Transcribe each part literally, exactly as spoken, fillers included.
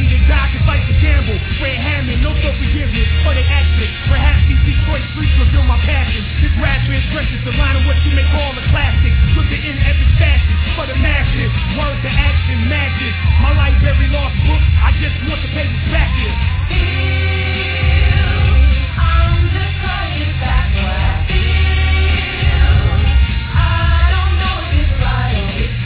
ready to die cause life's a gamble. Fred Hammond, no self-forgiveness for the actions. Perhaps these Detroit streets reveal my passion. This rap is precious, the line of what you may call a classic. Look it in epic fashion for the masses. Word to action, magic. My life very lost book, I just want the pages back here. I'm just running back what I feel. I don't know if it's right or it's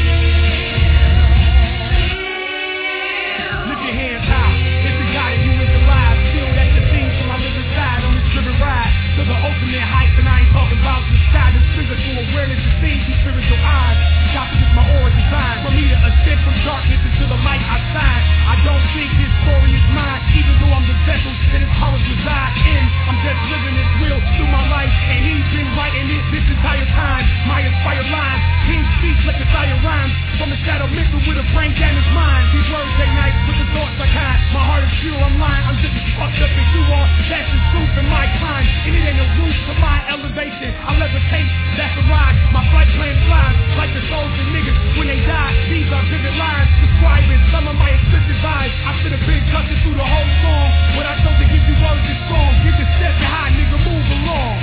real. Lift your hands high, if the God you is alive. Still that's the thing from my living side on this driven ride to the ultimate height, and I ain't talking about the sky. This physical awareness is seen through spiritual eyes. Gospel is my origin sign. For me to ascend from darkness into the light I shine. I don't think this story is mine, even though I'm the vessel that his powers reside in. I'm just living this real through my life, and he's been writing it this entire time. My inspired lines, king speech like the fire rhymes. From the shadow mental with a brain damaged mind. These words ignite with the thoughts I kind. My heart is pure, I'm lying, I'm just as fucked up as you are. That's the truth in my time, and it ain't a roof to my elevation. I levitate, that's a ride. My flight plan flies like the souls of niggas when they die. These are vivid lines describing some of my explicit vibes. I should have been cussing through the whole song. What I told to give you words is strong. Get the step high, nigga, move along.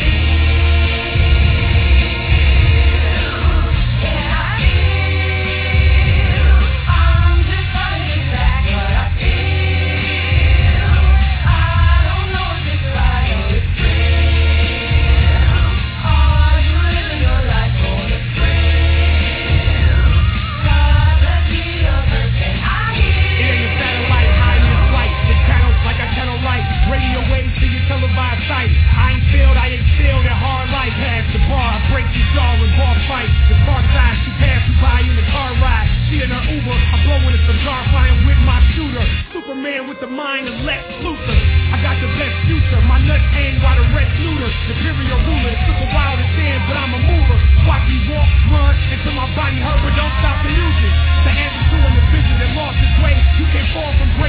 I ain't failed, I ain't failed that hard life. Past the bar, I break your jaw and bar fight. The car side, she passed me by in the car ride. She in her Uber, I'm blowing a cigar, flying with my shooter. Superman with the mind of Lex Luthor. I got the best future, my nuts hang by the red looter. Superior ruler, it took a while to stand, but I'm a mover. Watch me walk, run, until my body hurt, but don't stop the music. The answer to the vision that lost its way. You can't fall from